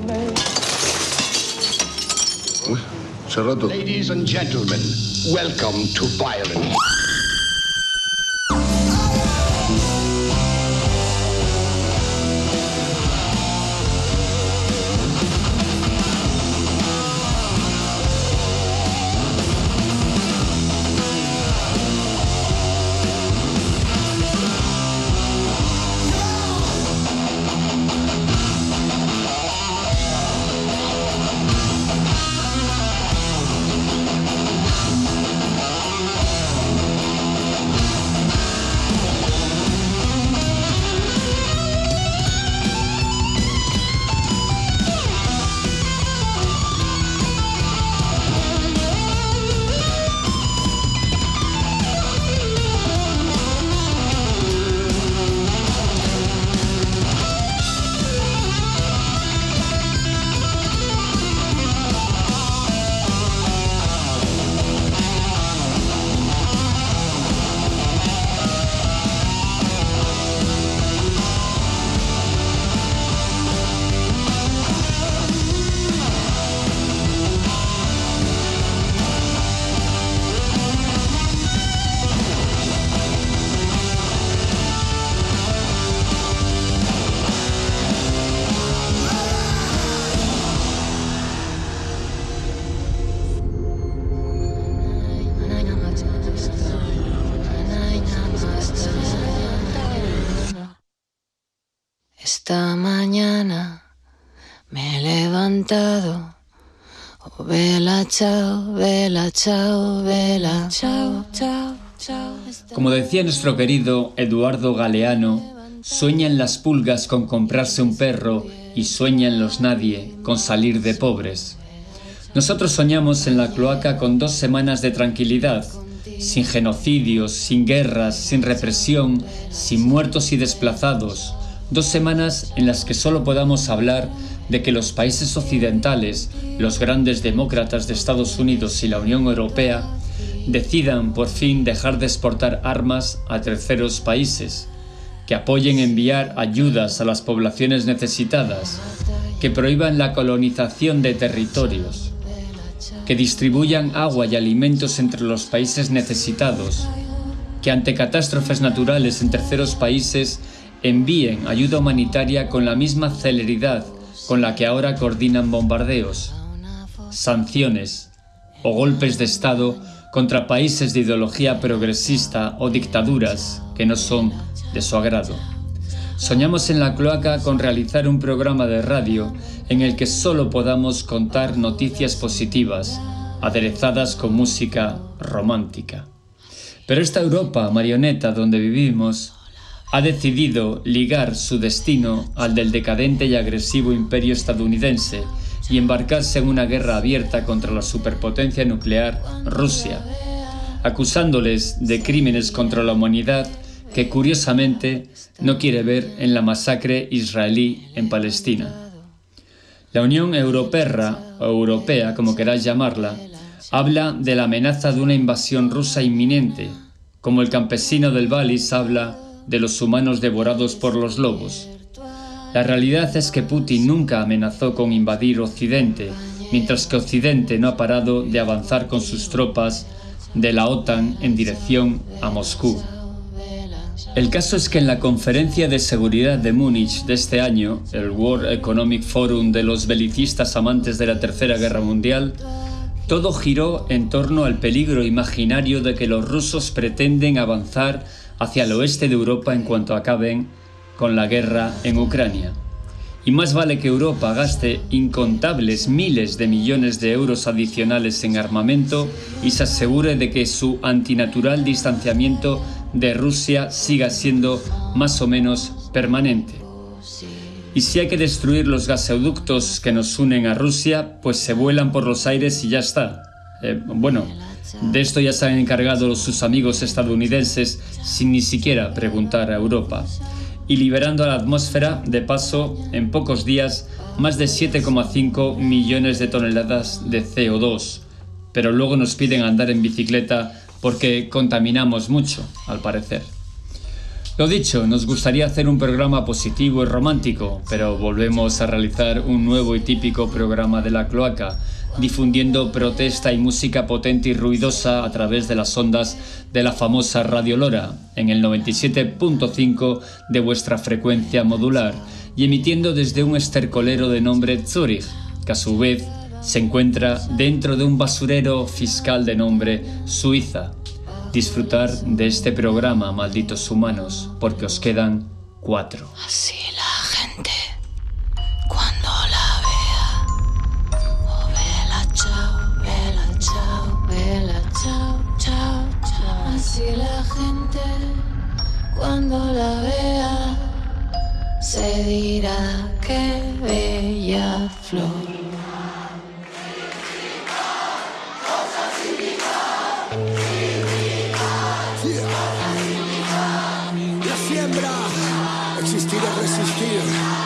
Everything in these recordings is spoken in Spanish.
Uy, se ha roto. Ladies and gentlemen, welcome to violence. Esta mañana me he levantado. Oh, vela, chao, vela, chao, vela, chao, chao, chao. Como decía nuestro querido Eduardo Galeano, sueñan las pulgas con comprarse un perro y sueñan los nadie con salir de pobres. Nosotros soñamos en la cloaca con 2 semanas de tranquilidad, sin genocidios, sin guerras, sin represión, sin muertos y desplazados. 2 semanas en las que solo podamos hablar de que los países occidentales, los grandes demócratas de Estados Unidos y la Unión Europea, decidan por fin dejar de exportar armas a terceros países, que apoyen enviar ayudas a las poblaciones necesitadas, que prohíban la colonización de territorios, que distribuyan agua y alimentos entre los países necesitados, que ante catástrofes naturales en terceros países envíen ayuda humanitaria con la misma celeridad con la que ahora coordinan bombardeos, sanciones o golpes de Estado contra países de ideología progresista o dictaduras que no son de su agrado. Soñamos en la cloaca con realizar un programa de radio en el que solo podamos contar noticias positivas, aderezadas con música romántica. Pero esta Europa marioneta donde vivimos ha decidido ligar su destino al del decadente y agresivo imperio estadounidense y embarcarse en una guerra abierta contra la superpotencia nuclear Rusia, acusándoles de crímenes contra la humanidad que curiosamente no quiere ver en la masacre israelí en Palestina. La Unión Europea, o Europea como queráis llamarla, habla de la amenaza de una invasión rusa inminente, como el campesino del Vallis habla de los humanos devorados por los lobos. La realidad es que Putin nunca amenazó con invadir Occidente, mientras que Occidente no ha parado de avanzar con sus tropas de la OTAN en dirección a Moscú. El caso es que en la conferencia de seguridad de Múnich de este año, el World Economic Forum de los belicistas amantes de la Tercera Guerra Mundial, todo giró en torno al peligro imaginario de que los rusos pretenden avanzar hacia el oeste de Europa en cuanto acaben con la guerra en Ucrania. Y más vale que Europa gaste incontables miles de millones de euros adicionales en armamento y se asegure de que su antinatural distanciamiento de Rusia siga siendo más o menos permanente. Y si hay que destruir los gasoductos que nos unen a Rusia, pues se vuelan por los aires y ya está. De esto ya se han encargado sus amigos estadounidenses sin ni siquiera preguntar a Europa. Y liberando a la atmósfera, de paso, en pocos días, más de 7,5 millones de toneladas de CO2. Pero luego nos piden andar en bicicleta porque contaminamos mucho, al parecer. Lo dicho, nos gustaría hacer un programa positivo y romántico, pero volvemos a realizar un nuevo y típico programa de la cloaca, difundiendo protesta y música potente y ruidosa a través de las ondas de la famosa Radio Lora, en el 97.5 de vuestra frecuencia modular, y emitiendo desde un estercolero de nombre Zurich, que a su vez se encuentra dentro de un basurero fiscal de nombre Suiza. Disfrutar de este programa, malditos humanos, porque os quedan 4. Así la gente, cuando la vea, oh vela, chao, vela, chao, vela, chao, chao, chao. Así la gente, cuando la vea, se dirá qué bella flor. Existir es resistir.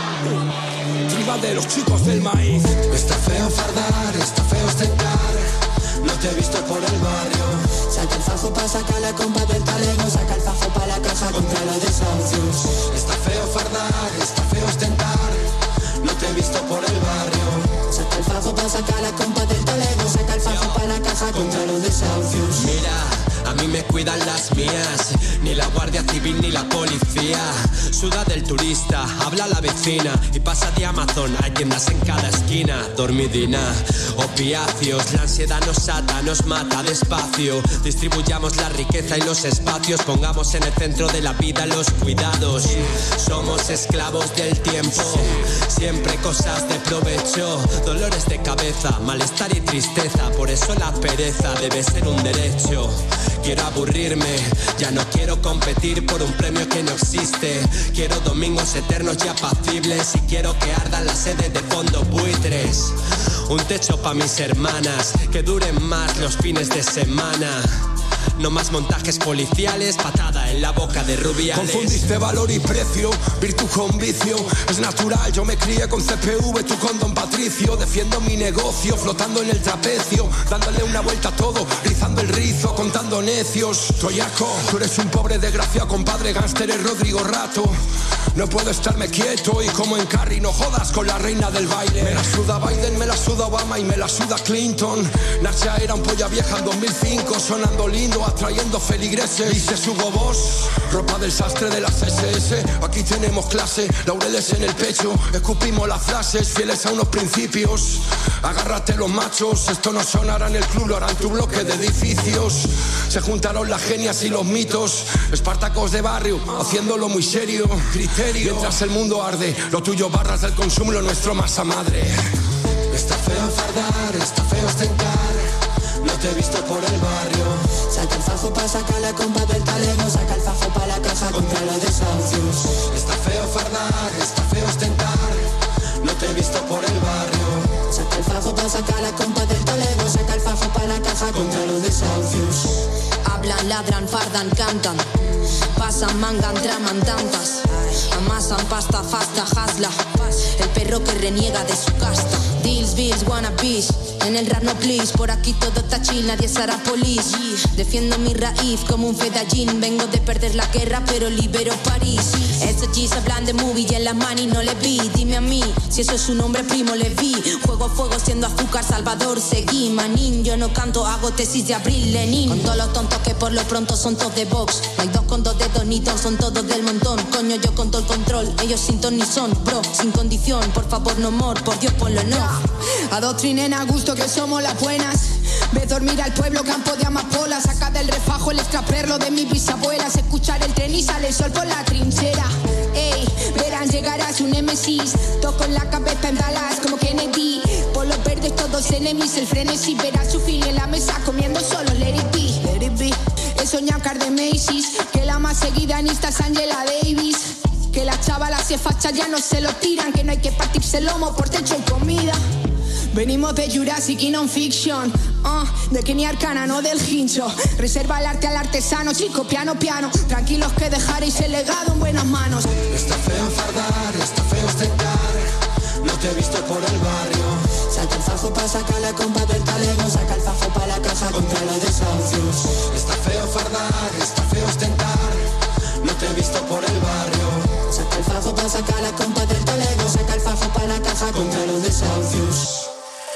Triba de los chicos del maíz. Está feo fardar, está feo ostentar. No te he visto por el barrio. Saca el fajo pa' sacar la compa del talego. Saca el fajo pa' la caja contra los desahucios. Está feo fardar, está feo ostentar. No te he visto por el barrio. Saca el fajo pa' sacar la compa del talego. Saca el fajo pa' la caja contra los desahucios. Mira, a mí me cuidan las mías. Ni la Guardia Civil ni la policía. Suda del turista, habla la vecina. Y pasa de Amazon, hay tiendas en cada esquina. Dormidina, opiáceos. La ansiedad nos ata, nos mata despacio. Distribuyamos la riqueza y los espacios. Pongamos en el centro de la vida los cuidados. Somos esclavos del tiempo. Siempre cosas de provecho. Dolores de cabeza, malestar y tristeza. Por eso la pereza debe ser un derecho. Quiero aburrirme, ya no quiero competir por un premio que no existe. Quiero domingos eternos y apacibles. Y quiero que ardan las sedes de fondo buitres. Un techo pa' mis hermanas, que duren más los fines de semana. No más montajes policiales, patada en la boca de Rubiales. Confundiste valor y precio, virtud con vicio. Es natural, yo me crié con CPV, tú con Don Patricio. Defiendo mi negocio, flotando en el trapecio. Dándole una vuelta a todo, rizando el rizo, contando necios. Toyaco, tú eres un pobre desgraciado, compadre gánster, es Rodrigo Rato. No puedo estarme quieto y como en Carrie no jodas con la reina del baile. Me la suda Biden, me la suda Obama y me la suda Clinton. Nacha era un polla vieja en 2005, sonando lindo, atrayendo feligreses. Y se subo vos, ropa del sastre de las SS. Aquí tenemos clase, laureles en el pecho. Escupimos las frases, fieles a unos principios. Agárrate los machos, esto no sonará en el club, lo hará en tu bloque de edificios. Se juntaron las genias y los mitos. Espartacos de barrio, haciéndolo muy serio. Criterio. Mientras el mundo arde, lo tuyo barras del consumo, lo nuestro masa madre. Está feo fardar, está feo ostentar. No te he visto por el barrio. Saca el fajo pa' sacar la compa del talego. Saca el fajo pa' la caja contra los desahucios. Está feo fardar, está feo ostentar. No te he visto por el barrio. Saca el fajo pa' sacar la compa del talego. Saca el fajo pa' la caja contra los desahucios. Hablan, ladran, fardan, cantan. Pasan, mangan, traman tantas. Amasan pasta, fasta, hasla. El perro que reniega de su casta. Deals, bills, wannabes. En el rap no please, por aquí todo está chill, nadie será police. Defiendo mi raíz como un fedallín. Vengo de perder la guerra pero libero París. Esos G's hablan de movie y en las manis no le vi. Dime a mí, si eso es su nombre primo le vi. Juego a fuego siendo azúcar, Salvador seguí. Manín, yo no canto, hago tesis de Abril Lenin. Con todos los tontos que por lo pronto son todos de box. No hay dos con dos dedos ni dos, son todos del montón. Coño, yo con todo el control, ellos sin ton ni son. Bro, sin condición, por favor no more, por Dios ponlo no. Adoctrinen a gusto que somos las buenas. Ve dormir al pueblo, campo de amapola. Saca del refajo el extraperlo de mis bisabuelas. Escuchar el tren y sale el sol por la trinchera. Ey, verán llegarás un Nemesis. Toco en la cabeza en Dallas como Kennedy. Por los verdes todos enemies, el frenesí. Verás su fin en la mesa comiendo solo let it be, let it be. He soñado car de Macy's, que la más seguida en Insta es Angela Davis. Que las chavalas se fachas ya no se lo tiran. Que no hay que partirse el lomo por techo y comida. Venimos de Jurassic y non-fiction, de Kenny Arcana, no del hincho. Reserva el arte al artesano, chico, piano, piano. Tranquilos que dejaréis el legado en buenas manos. Está feo fardar, está feo ostentar. No te he visto por el barrio. Saca el fajo pa' sacar la compa del talego. Saca el fajo pa' la caja contra los desahucios. Está feo fardar, está feo ostentar. No te he visto por el barrio. Saca el fajo para sacar la compa del Toledo. Saca el fajo para la caja contra los desahucios.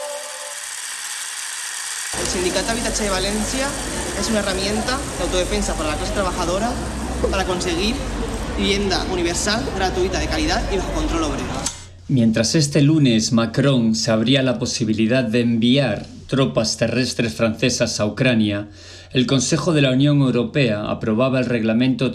El Sindicato Habitatge de Valencia es una herramienta de autodefensa para la clase trabajadora para conseguir vivienda universal, gratuita, de calidad y bajo control obrero. Mientras este lunes Macron se abría la posibilidad de enviar tropas terrestres francesas a Ucrania, el Consejo de la Unión Europea aprobaba el Reglamento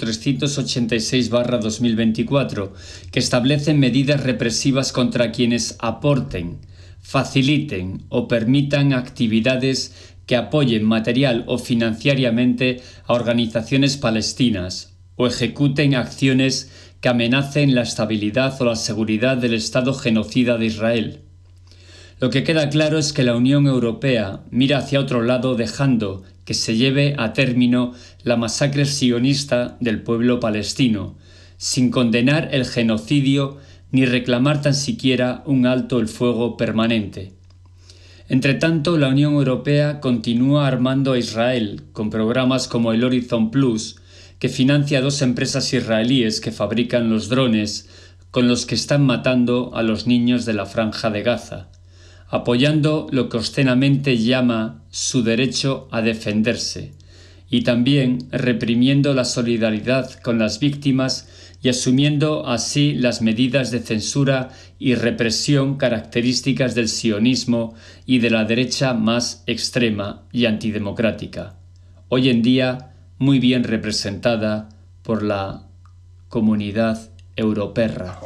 386/2024, que establece medidas represivas contra quienes aporten, faciliten o permitan actividades que apoyen material o financieramente a organizaciones palestinas o ejecuten acciones que amenacen la estabilidad o la seguridad del Estado genocida de Israel. Lo que queda claro es que la Unión Europea mira hacia otro lado, dejando que se lleve a término la masacre sionista del pueblo palestino, sin condenar el genocidio ni reclamar tan siquiera un alto el fuego permanente. Entretanto, la Unión Europea continúa armando a Israel con programas como el Horizon Plus, que financia a 2 empresas israelíes que fabrican los drones con los que están matando a los niños de la Franja de Gaza, apoyando lo que obscenamente llama su derecho a defenderse, y también reprimiendo la solidaridad con las víctimas y asumiendo así las medidas de censura y represión características del sionismo y de la derecha más extrema y antidemocrática, hoy en día muy bien representada por la Comunidad Europea.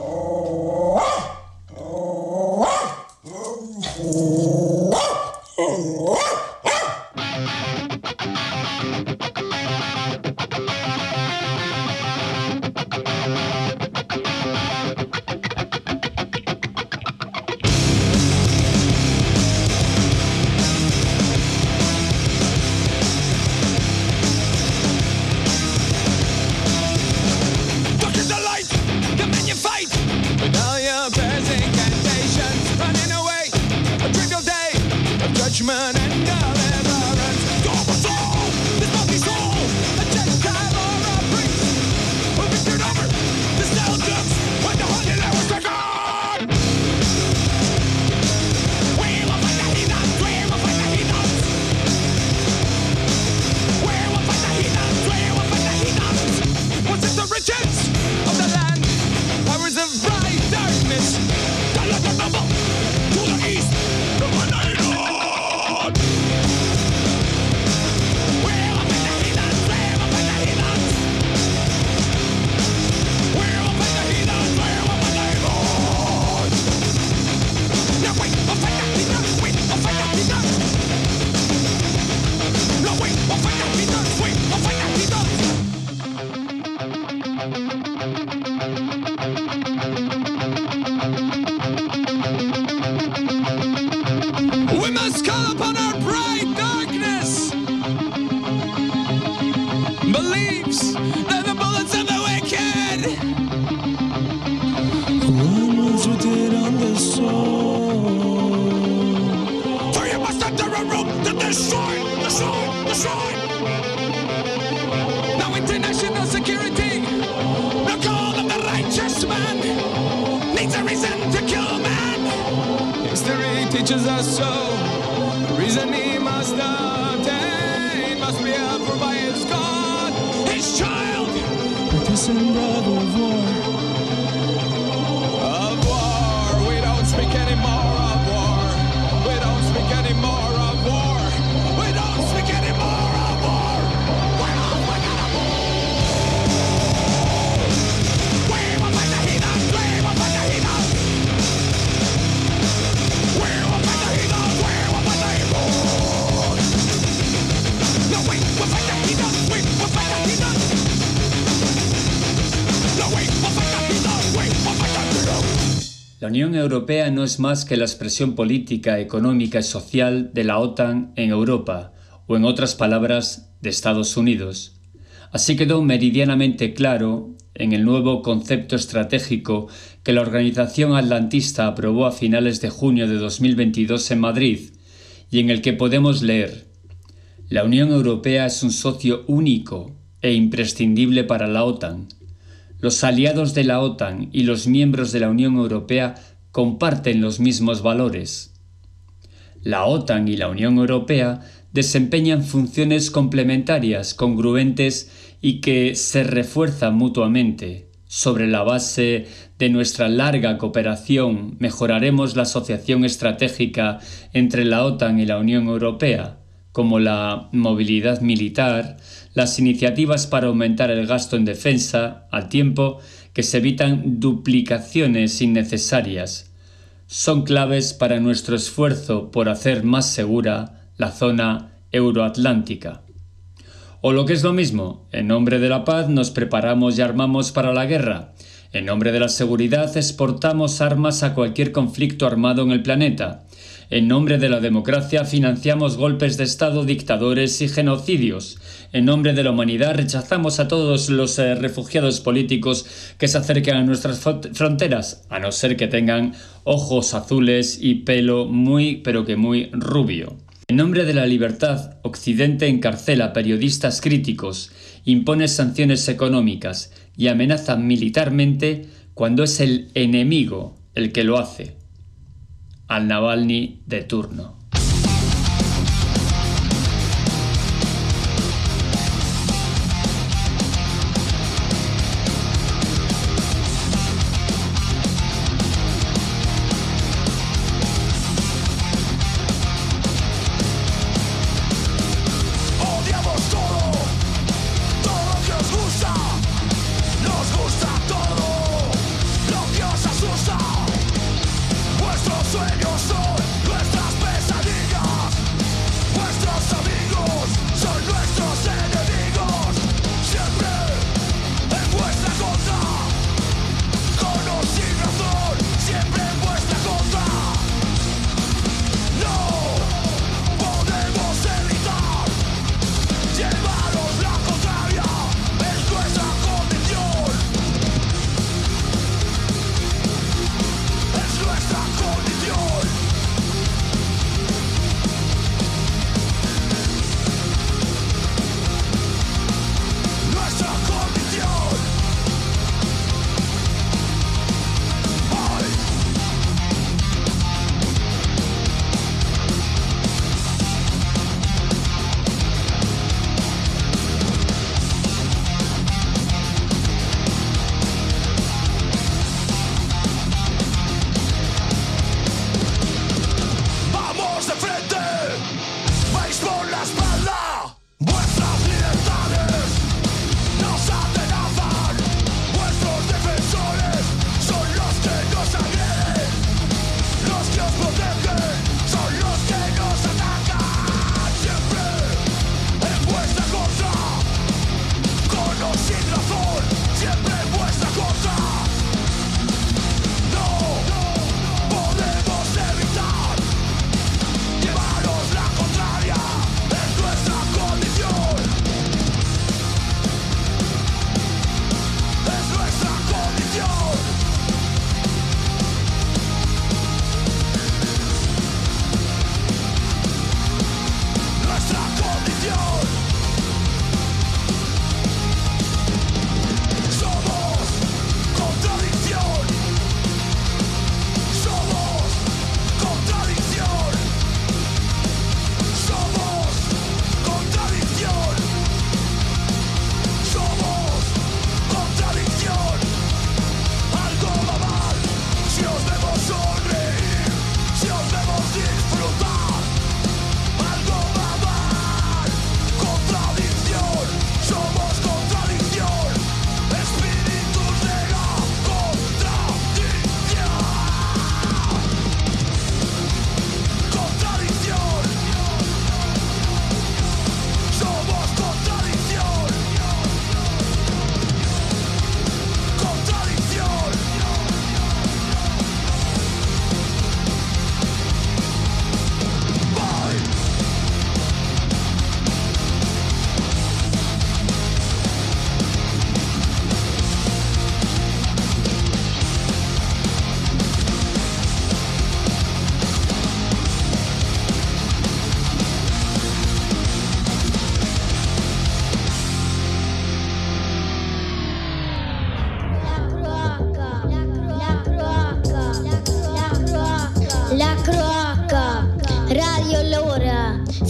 La Unión Europea no es más que la expresión política, económica y social de la OTAN en Europa, o en otras palabras, de Estados Unidos. Así quedó meridianamente claro en el nuevo concepto estratégico que la organización atlantista aprobó a finales de junio de 2022 en Madrid, y en el que podemos leer: la Unión Europea es un socio único e imprescindible para la OTAN. Los aliados de la OTAN y los miembros de la Unión Europea comparten los mismos valores. La OTAN y la Unión Europea desempeñan funciones complementarias, congruentes y que se refuerzan mutuamente. Sobre la base de nuestra larga cooperación, mejoraremos la asociación estratégica entre la OTAN y la Unión Europea, como la movilidad militar, las iniciativas para aumentar el gasto en defensa, al tiempo que se evitan duplicaciones innecesarias. Son claves para nuestro esfuerzo por hacer más segura la zona euroatlántica. O lo que es lo mismo, en nombre de la paz nos preparamos y armamos para la guerra. En nombre de la seguridad exportamos armas a cualquier conflicto armado en el planeta. En nombre de la democracia financiamos golpes de Estado, dictadores y genocidios. En nombre de la humanidad rechazamos a todos los refugiados políticos que se acerquen a nuestras fronteras, a no ser que tengan ojos azules y pelo muy rubio. En nombre de la libertad, Occidente encarcela periodistas críticos, impone sanciones económicas y amenaza militarmente cuando es el enemigo el que lo hace. Al Navalny de turno. Sueños son nuestras pesadillas.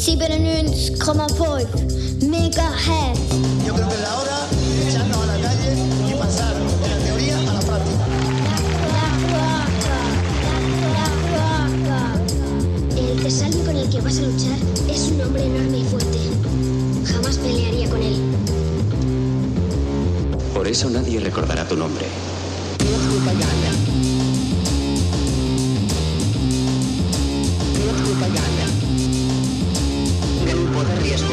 97,5 megahertz. Yo creo que es la hora de echarnos a la calle y pasar de la teoría a la práctica. El Tesalmi con el que vas a luchar es un hombre enorme y fuerte. Jamás pelearía con él. Por eso nadie recordará tu nombre. Grupo de riesgo.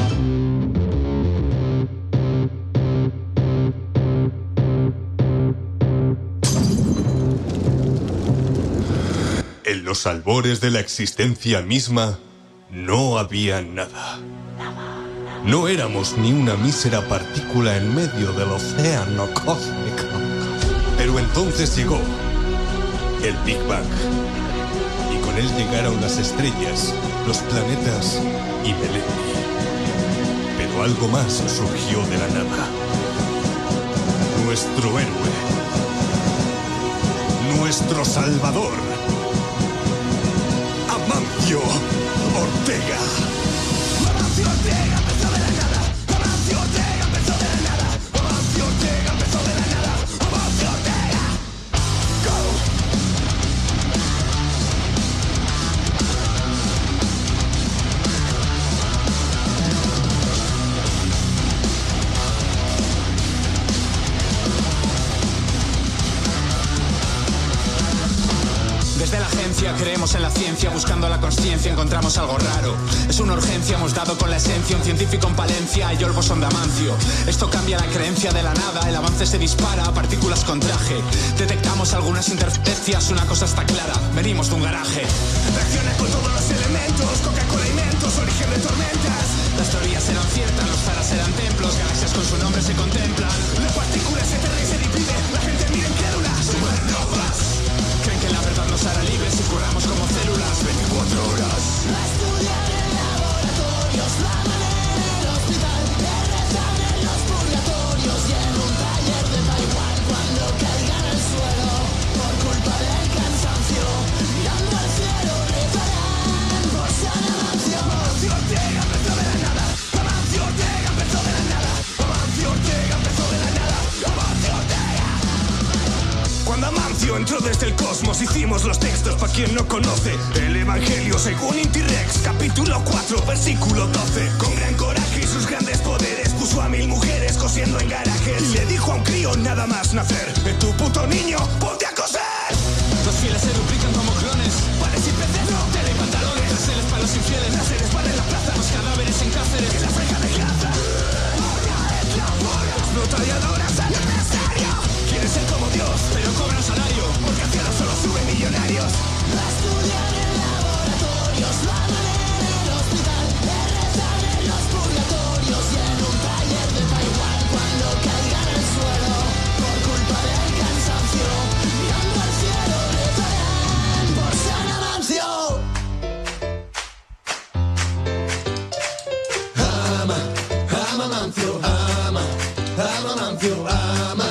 En los albores de la existencia misma, no había nada. No éramos ni una mísera partícula en medio del océano cósmico. Pero entonces llegó el Big Bang. Y con él llegaron las estrellas, los planetas y Melendi. Pero algo más surgió de la nada. Nuestro héroe. Nuestro salvador. Amancio Ortega. Amancio Ortega empezó de la nada. Amancio Ortega empezó de la nada. Amancio Ortega empezó de la nada. Amancio Ortega. Go. Desde la agencia creemos en la ciencia, buscando la consciencia encontramos algo raro. Es una urgencia, hemos dado con la esencia, un científico en Palencia y el bosón de Amancio. Esto cambia la creencia de la nada, el avance se dispara, partículas con traje. Detectamos algunas interferencias, una cosa está clara, venimos de un garaje. Reacciona con todos los elementos, Coca-Cola y Mentos, origen de tormentas. Las teorías eran ciertas, los zaras eran templos, galaxias con su nombre se contemplan. La partícula se eterna y se divide, la gente mira incrédula, supernovas. Creen que la verdad nos hará libres y curramos como células 24 horas. A estudiar en laboratorios, la manera en el hospital, de rezar en los purgatorios y en un taller de Taiwán cuando caigan al suelo por culpa del cansancio, mirando al cielo rezarán por San Amancio. Amancio Ortega empezó de la nada. Amancio Ortega empezó de la nada. Amancio Ortega empezó de la nada. Amancio Ortega. Cuando Amancio entró desde el cosmos, hicimos los textos para quien no conoce. El Evangelio según Inti-Rex, capítulo 4, versículo 12. Con gran coraje y sus grandes poderes, puso a 1000 mujeres cosiendo en garajes. Y le dijo a un crío nada más nacer: de tu puto niño, ponte a coser. Los fieles se duplican como clones, panes y peces, tela y pantalones. Láseres para los infieles, láseres para en la plaza. Los cadáveres en cáceres, que la freja de glaza. Explotariadoras al necesario. Quieren ser como Dios, pero cobran salario, porque al cielo solo suben millonarios. A estudiar en laboratorios, la manera en el hospital, de rezar en los purgatorios y en un taller de Taiwán cuando caigan al suelo por culpa del cansancio, mirando al cielo rezarán por San Amancio. Ama, ama Amancio, ama, ama Amancio, ama.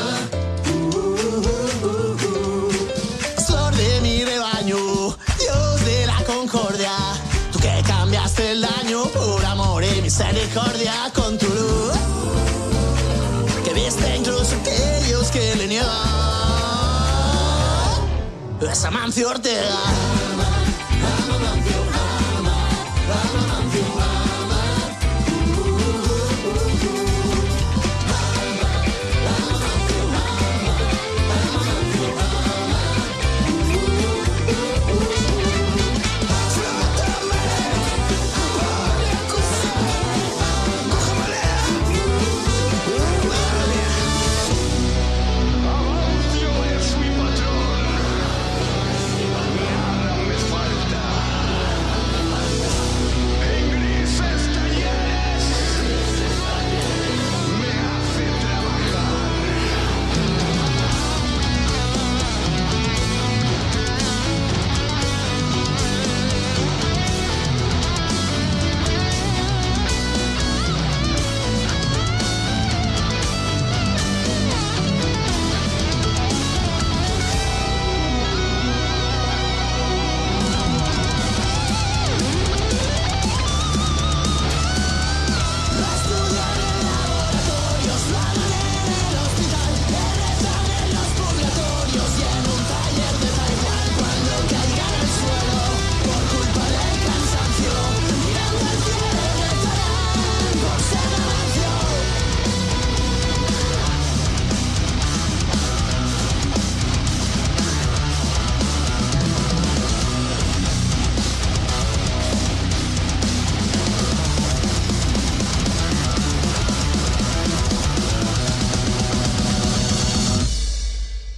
Flor de mi rebaño, Dios de la concordia, tú que cambiaste el daño por amor y misericordia con tu luz, que viste incluso aquellos que le niegan. Es Amancio Ortega. Ama, ama Amancio, ama, ama Amancio, ama.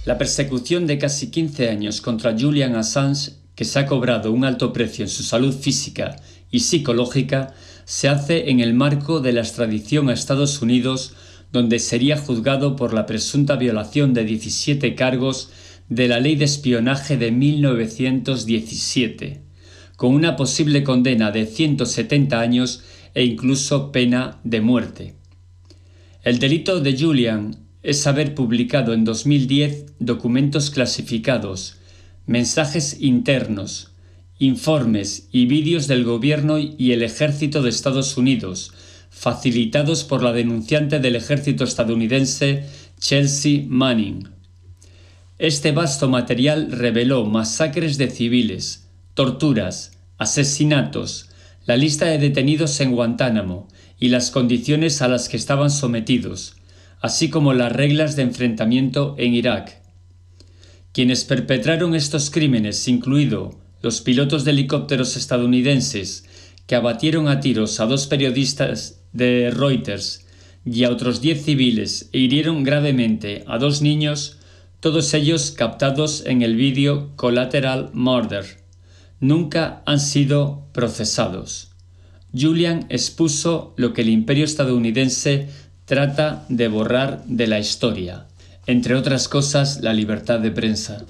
La persecución de casi 15 años contra Julian Assange, que se ha cobrado un alto precio en su salud física y psicológica, se hace en el marco de la extradición a Estados Unidos, donde sería juzgado por la presunta violación de 17 cargos de la Ley de Espionaje de 1917, con una posible condena de 170 años e incluso pena de muerte. El delito de Julian es haber publicado en 2010 documentos clasificados, mensajes internos, informes y vídeos del gobierno y el ejército de Estados Unidos, facilitados por la denunciante del ejército estadounidense Chelsea Manning. Este vasto material reveló masacres de civiles, torturas, asesinatos, la lista de detenidos en Guantánamo y las condiciones a las que estaban sometidos, así como las reglas de enfrentamiento en Irak. Quienes perpetraron estos crímenes, incluidos los pilotos de helicópteros estadounidenses que abatieron a tiros a 2 periodistas de Reuters y a otros 10 civiles e hirieron gravemente a 2 niños, todos ellos captados en el vídeo Collateral Murder, nunca han sido procesados. Julian expuso lo que el imperio estadounidense trata de borrar de la historia, entre otras cosas la libertad de prensa.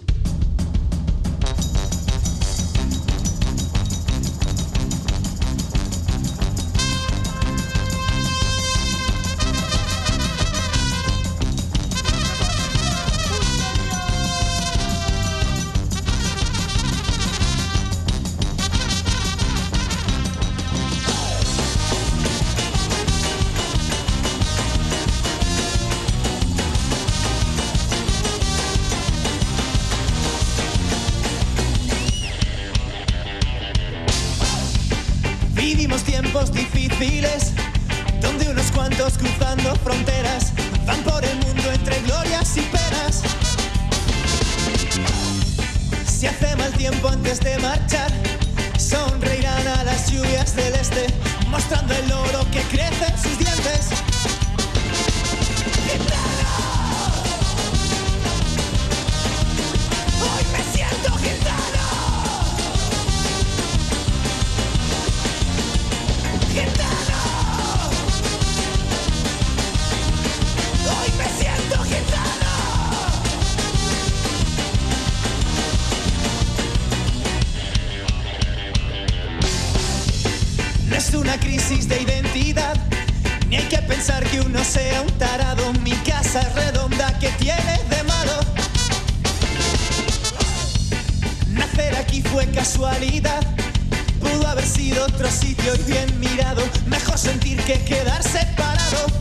Vivimos tiempos difíciles, donde unos cuantos cruzando fronteras van por el mundo entre glorias y penas. Si hace mal tiempo antes de marchar, sonreirán a las lluvias del este, mostrando el oro que crece en sus dientes. ¡Gitano! Hoy me siento gitano. ¡Gitano! Hoy me siento gitano. No es una crisis de identidad, ni hay que pensar que uno sea un tarado. Mi casa es redonda, ¿qué tiene de malo? Nacer aquí fue casualidad, pudo haber sido otro sitio y bien mirado. Mejor sentir que quedar separado.